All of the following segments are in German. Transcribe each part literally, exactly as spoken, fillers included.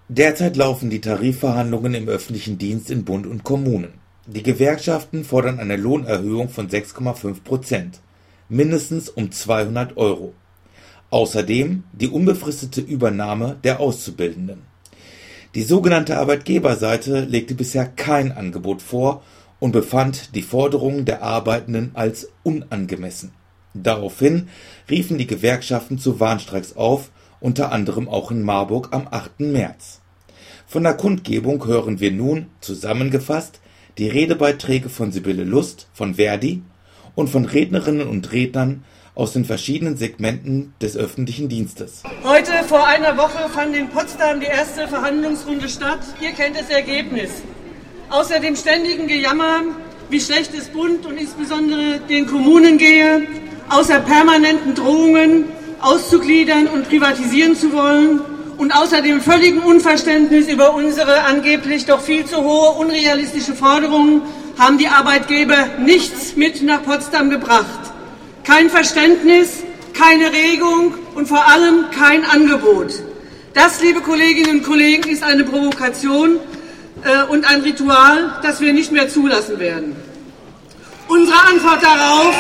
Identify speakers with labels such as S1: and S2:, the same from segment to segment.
S1: Derzeit laufen die Tarifverhandlungen im öffentlichen Dienst in Bund und Kommunen. Die Gewerkschaften fordern eine Lohnerhöhung von sechs Komma fünf Prozent, mindestens um zweihundert Euro. Außerdem die unbefristete Übernahme der Auszubildenden. Die sogenannte Arbeitgeberseite legte bisher kein Angebot vor und befand die Forderungen der Arbeitenden als unangemessen. Daraufhin riefen die Gewerkschaften zu Warnstreiks auf, unter anderem auch in Marburg am achten März. Von der Kundgebung hören wir nun zusammengefasst die Redebeiträge von Sibylle Lust von Verdi und von Rednerinnen und Rednern aus den verschiedenen Segmenten des öffentlichen Dienstes.
S2: Heute vor einer Woche fand in Potsdam die erste Verhandlungsrunde statt. Ihr kennt das Ergebnis. Außer dem ständigen Gejammer, wie schlecht es Bund und insbesondere den Kommunen gehe, außer permanenten Drohungen, auszugliedern und privatisieren zu wollen und außer dem völligen Unverständnis über unsere angeblich doch viel zu hohe, unrealistische Forderungen haben die Arbeitgeber nichts mit nach Potsdam gebracht. Kein Verständnis, keine Regung und vor allem kein Angebot. Das, liebe Kolleginnen und Kollegen, ist eine Provokation äh, und ein Ritual, das wir nicht mehr zulassen werden. Unsere Antwort darauf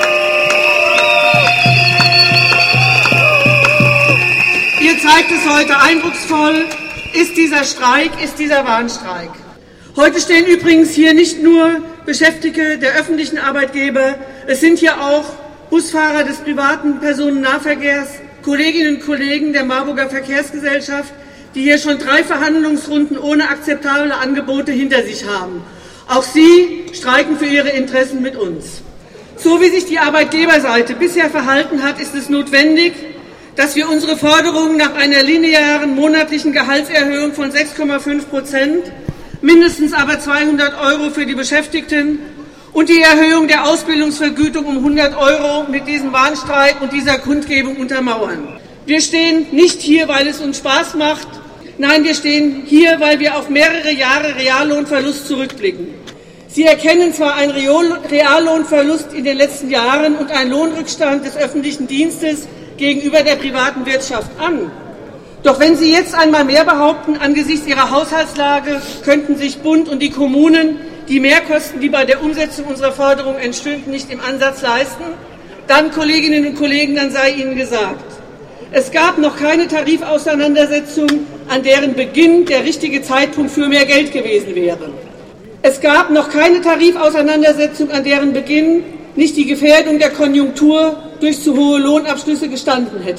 S2: Ihr zeigt es heute eindrucksvoll, ist dieser Streik, ist dieser Warnstreik. Heute stehen übrigens hier nicht nur Beschäftigte der öffentlichen Arbeitgeber, es sind hier auch Busfahrer des privaten Personennahverkehrs, Kolleginnen und Kollegen der Marburger Verkehrsgesellschaft, die hier schon drei Verhandlungsrunden ohne akzeptable Angebote hinter sich haben. Auch sie streiken für ihre Interessen mit uns. So wie sich die Arbeitgeberseite bisher verhalten hat, ist es notwendig, dass wir unsere Forderungen nach einer linearen monatlichen Gehaltserhöhung von sechs Komma fünf Prozent, mindestens aber zweihundert Euro für die Beschäftigten und die Erhöhung der Ausbildungsvergütung um hundert Euro mit diesem Warnstreik und dieser Kundgebung untermauern. Wir stehen nicht hier, weil es uns Spaß macht. Nein, wir stehen hier, weil wir auf mehrere Jahre Reallohnverlust zurückblicken. Sie erkennen zwar einen Reallohnverlust in den letzten Jahren und einen Lohnrückstand des öffentlichen Dienstes gegenüber der privaten Wirtschaft an. Doch wenn Sie jetzt einmal mehr behaupten, angesichts Ihrer Haushaltslage könnten sich Bund und die Kommunen die Mehrkosten, die bei der Umsetzung unserer Forderungen entstünden, nicht im Ansatz leisten, dann, Kolleginnen und Kollegen, dann sei Ihnen gesagt, es gab noch keine Tarifauseinandersetzung, an deren Beginn der richtige Zeitpunkt für mehr Geld gewesen wäre. Es gab noch keine Tarifauseinandersetzung, an deren Beginn nicht die Gefährdung der Konjunktur durch zu hohe Lohnabschlüsse gestanden hätte.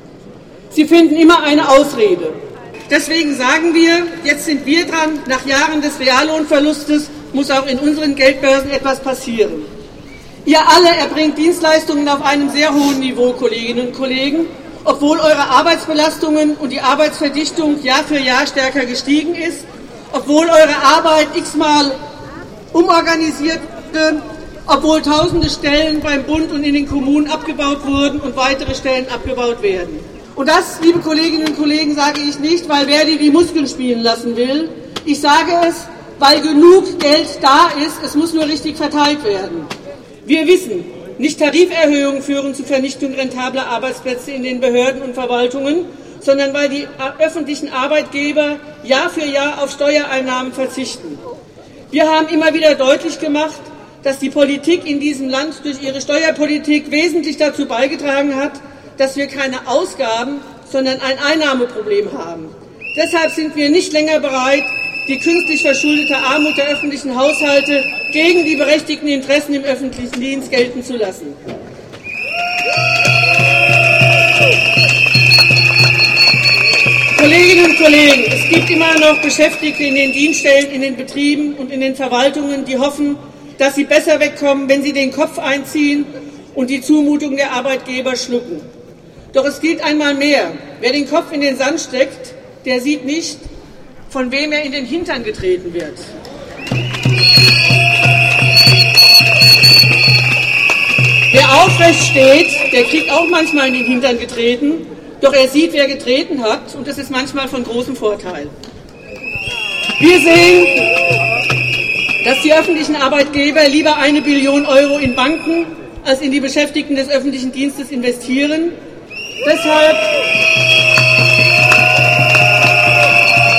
S2: Sie finden immer eine Ausrede. Deswegen sagen wir, jetzt sind wir dran, nach Jahren des Reallohnverlustes muss auch in unseren Geldbörsen etwas passieren. Ihr alle erbringt Dienstleistungen auf einem sehr hohen Niveau, Kolleginnen und Kollegen, obwohl eure Arbeitsbelastungen und die Arbeitsverdichtung Jahr für Jahr stärker gestiegen ist, obwohl eure Arbeit x-mal umorganisiert wurde, obwohl tausende Stellen beim Bund und in den Kommunen abgebaut wurden und weitere Stellen abgebaut werden. Und das, liebe Kolleginnen und Kollegen, sage ich nicht, weil Verdi die Muskeln spielen lassen will. Ich sage es, weil genug Geld da ist, es muss nur richtig verteilt werden. Wir wissen, nicht Tariferhöhungen führen zur Vernichtung rentabler Arbeitsplätze in den Behörden und Verwaltungen, sondern weil die öffentlichen Arbeitgeber Jahr für Jahr auf Steuereinnahmen verzichten. Wir haben immer wieder deutlich gemacht, dass die Politik in diesem Land durch ihre Steuerpolitik wesentlich dazu beigetragen hat, dass wir keine Ausgaben, sondern ein Einnahmeproblem haben. Deshalb sind wir nicht länger bereit, die künstlich verschuldete Armut der öffentlichen Haushalte gegen die berechtigten Interessen im öffentlichen Dienst gelten zu lassen. Kolleginnen und Kollegen, es gibt immer noch Beschäftigte in den Dienststellen, in den Betrieben und in den Verwaltungen, die hoffen, dass sie besser wegkommen, wenn sie den Kopf einziehen und die Zumutung der Arbeitgeber schlucken. Doch es gilt einmal mehr, wer den Kopf in den Sand steckt, der sieht nicht, von wem er in den Hintern getreten wird. Wer aufrecht steht, der kriegt auch manchmal in den Hintern getreten, doch er sieht, wer getreten hat, und das ist manchmal von großem Vorteil. Wir sehen, dass die öffentlichen Arbeitgeber lieber eine Billion Euro in Banken als in die Beschäftigten des öffentlichen Dienstes investieren. Deshalb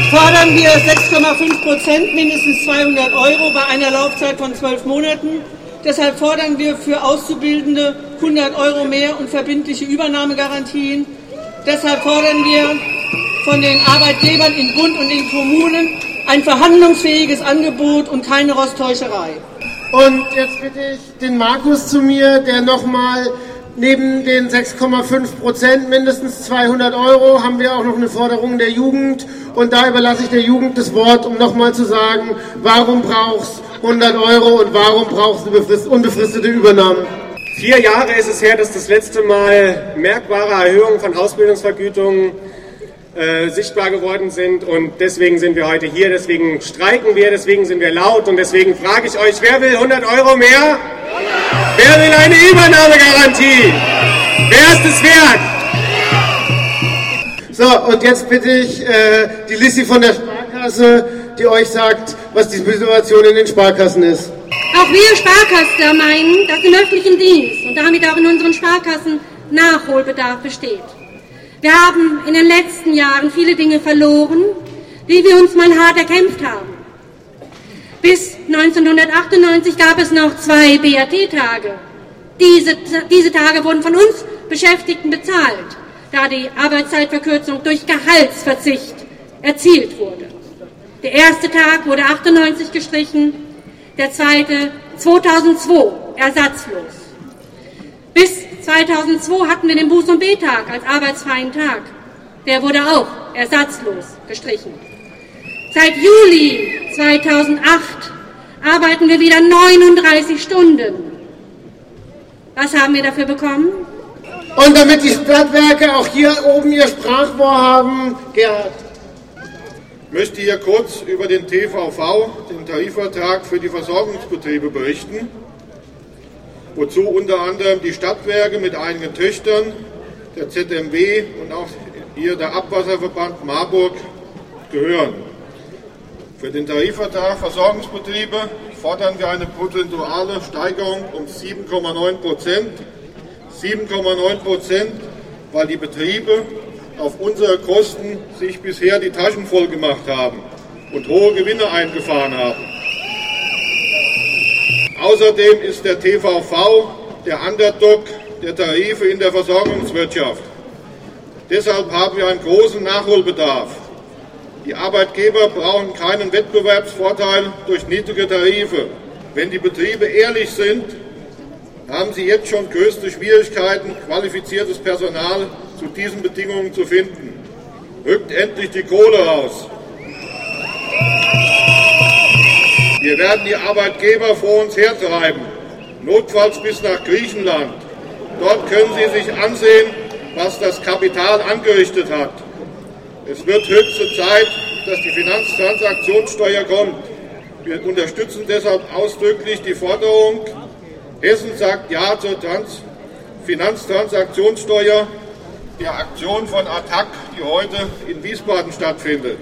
S2: fordern wir sechs Komma fünf Prozent, mindestens zweihundert Euro bei einer Laufzeit von zwölf Monaten. Deshalb fordern wir für Auszubildende hundert Euro mehr und verbindliche Übernahmegarantien. Deshalb fordern wir von den Arbeitgebern in Bund und in Kommunen ein verhandlungsfähiges Angebot und keine Rostäuscherei.
S3: Und jetzt bitte ich den Markus zu mir, der nochmal neben den sechs Komma fünf Prozent, mindestens zweihundert Euro, haben wir auch noch eine Forderung der Jugend. Und da überlasse ich der Jugend das Wort, um nochmal zu sagen, warum brauchst du hundert Euro und warum brauchst du unbefristete Übernahme?
S4: Vier Jahre ist es her, dass das letzte Mal merkbare Erhöhungen von Ausbildungsvergütungen äh, sichtbar geworden sind. Und deswegen sind wir heute hier, deswegen streiken wir, deswegen sind wir laut. Und deswegen frage ich euch, wer will hundert Euro mehr? Wer will eine Übernahmegarantie? Wer ist es wert?
S3: So, und jetzt bitte ich äh, die Lissi von der Sparkasse, die euch sagt, was die Situation in den Sparkassen ist.
S5: Auch wir Sparkassen meinen, dass im öffentlichen Dienst und damit auch in unseren Sparkassen Nachholbedarf besteht. Wir haben in den letzten Jahren viele Dinge verloren, die wir uns mal hart erkämpft haben. Bis neunzehnhundertachtundneunzig gab es noch zwei B A T-Tage. Diese, diese Tage wurden von uns Beschäftigten bezahlt, da die Arbeitszeitverkürzung durch Gehaltsverzicht erzielt wurde. Der erste Tag wurde achtundneunzig gestrichen, der zweite zweitausendzwei ersatzlos. Bis zweitausendzwei hatten wir den Buß- und B-Tag als arbeitsfreien Tag. Der wurde auch ersatzlos gestrichen. Seit Juli zweitausendacht arbeiten wir wieder neununddreißig Stunden. Was haben wir dafür bekommen?
S3: Und damit die Stadtwerke auch hier oben ihr Sprachrohr haben, Gerhard.
S6: Ich möchte hier kurz über den T V V, den Tarifvertrag für die Versorgungsbetriebe, berichten, wozu unter anderem die Stadtwerke mit einigen Töchtern, der Z M W und auch hier der Abwasserverband Marburg gehören. Für den Tarifvertrag Versorgungsbetriebe fordern wir eine prozentuale Steigerung um sieben Komma neun Prozent. sieben Komma neun Prozent, weil die Betriebe auf unsere Kosten sich bisher die Taschen voll gemacht haben und hohe Gewinne eingefahren haben. Außerdem ist der T V V der Underdog der Tarife in der Versorgungswirtschaft. Deshalb haben wir einen großen Nachholbedarf. Die Arbeitgeber brauchen keinen Wettbewerbsvorteil durch niedrige Tarife. Wenn die Betriebe ehrlich sind, haben sie jetzt schon größte Schwierigkeiten, qualifiziertes Personal zu diesen Bedingungen zu finden. Rückt endlich die Kohle raus. Wir werden die Arbeitgeber vor uns hertreiben, notfalls bis nach Griechenland. Dort können sie sich ansehen, was das Kapital angerichtet hat. Es wird höchste Zeit, dass die Finanztransaktionssteuer kommt. Wir unterstützen deshalb ausdrücklich die Forderung, Hessen sagt Ja zur Trans- Finanztransaktionssteuer, der Aktion von A T T A C, die heute in Wiesbaden stattfindet.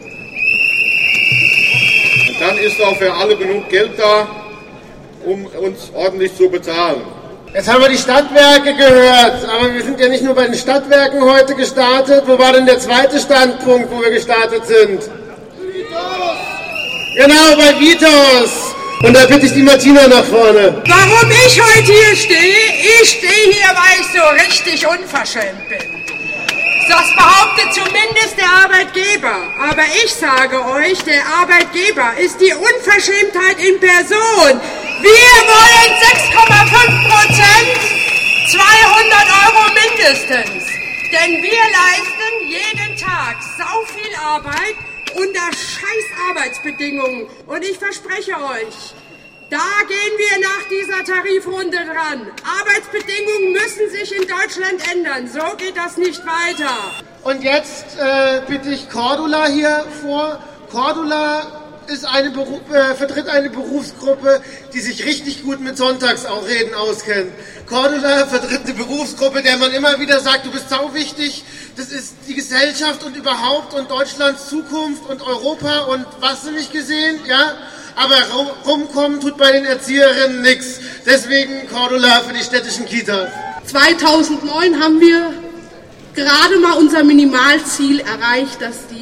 S6: Und dann ist auch für alle genug Geld da, um uns ordentlich zu bezahlen.
S3: Jetzt haben wir die Stadtwerke gehört, aber wir sind ja nicht nur bei den Stadtwerken heute gestartet. Wo war denn der zweite Standpunkt, wo wir gestartet sind? Vitos! Genau, bei Vitos. Und da bitte ich die Martina nach vorne.
S7: Warum ich heute hier stehe? Ich stehe hier, weil ich so richtig unverschämt bin. Das behauptet zumindest der Arbeitgeber. Aber ich sage euch, der Arbeitgeber ist die Unverschämtheit in Person. Wir wollen sechs Komma fünf Prozent, zweihundert Euro mindestens. Denn wir leisten jeden Tag sau viel Arbeit unter scheiß Arbeitsbedingungen. Und ich verspreche euch, da gehen wir nach dieser Tarifrunde dran. Arbeitsbedingungen müssen sich in Deutschland ändern. So geht das nicht weiter.
S3: Und jetzt äh, bitte ich Cordula hier vor. Cordula ist eine Beru- äh, vertritt eine Berufsgruppe, die sich richtig gut mit Sonntagsausreden auskennt. Cordula vertritt eine Berufsgruppe, der man immer wieder sagt, du bist sau wichtig, das ist die Gesellschaft und überhaupt und Deutschlands Zukunft und Europa und was du nicht gesehen, ja? Aber rumkommen tut bei den Erzieherinnen nichts. Deswegen Cordula für die städtischen Kitas.
S8: zweitausendneun haben wir gerade mal unser Minimalziel erreicht, dass die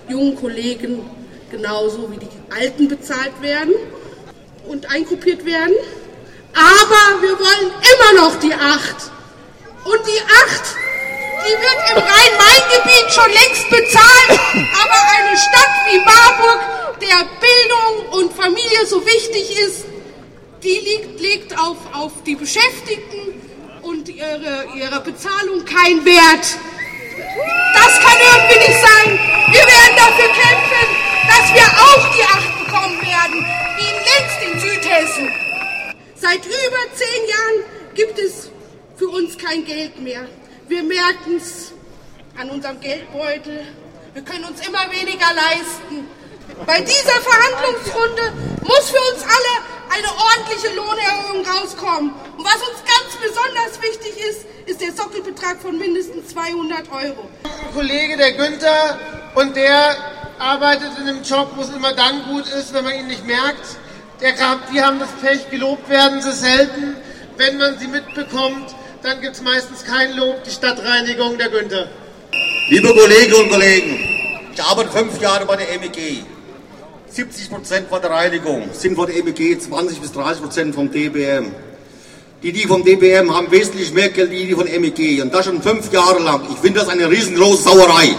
S8: jungen Kollegen genauso wie die Alten bezahlt werden und eingruppiert werden. Aber wir wollen immer noch die acht. Und die acht, die wird im Rhein-Main-Gebiet schon längst bezahlt. Aber eine Stadt wie Marburg, der Bildung und Familie so wichtig ist, die liegt, legt auf, auf die Beschäftigten und ihre, ihre Bezahlung keinen Wert. Das kann irgendwie nicht sein. Wir werden dafür kämpfen, dass wir auch die acht bekommen werden, wie längst in Südhessen. Seit über zehn Jahren gibt es für uns kein Geld mehr. Wir merken es an unserem Geldbeutel. Wir können uns immer weniger leisten. Bei dieser Verhandlungsrunde muss für uns alle eine ordentliche Lohnerhöhung rauskommen. Und was uns ganz besonders wichtig ist, ist der Sockelbetrag von mindestens zweihundert Euro.
S3: Ein Kollege, der Günther, und der arbeitet in einem Job, wo es immer dann gut ist, wenn man ihn nicht merkt. Der, die haben das Pech, gelobt werden sie selten. Wenn man sie mitbekommt, dann gibt es meistens kein Lob, die Stadtreinigung der Günther.
S9: Liebe Kolleginnen und Kollegen, ich arbeite fünf Jahre bei der M E G. siebzig Prozent von der Reinigung sind von der M E G, zwanzig bis dreißig Prozent vom D B M. Die, die vom D B M haben wesentlich mehr Geld, wie die von M E G. Und das schon fünf Jahre lang. Ich finde das eine riesengroße Sauerei.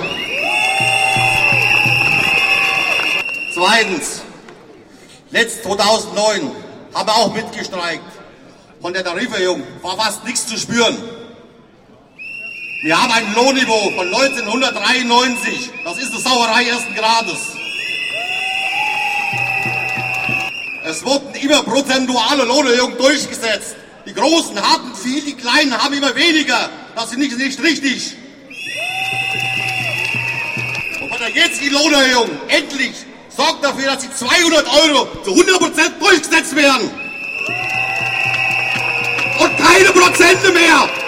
S9: Zweitens, letzt zweitausendneun haben wir auch mitgestreikt. Von der Tariferhöhung war fast nichts zu spüren. Wir haben ein Lohnniveau von neunzehnhundertdreiundneunzig. Das ist eine Sauerei ersten Grades. Es wurden immer prozentuale Lohnerhöhungen durchgesetzt. Die Großen haben viel, die Kleinen haben immer weniger. Das ist nicht, nicht richtig. Und bei der jetzigen Lohnerhöhung endlich sorgt dafür, dass die zweihundert Euro zu hundert Prozent durchgesetzt werden. Und keine Prozente mehr.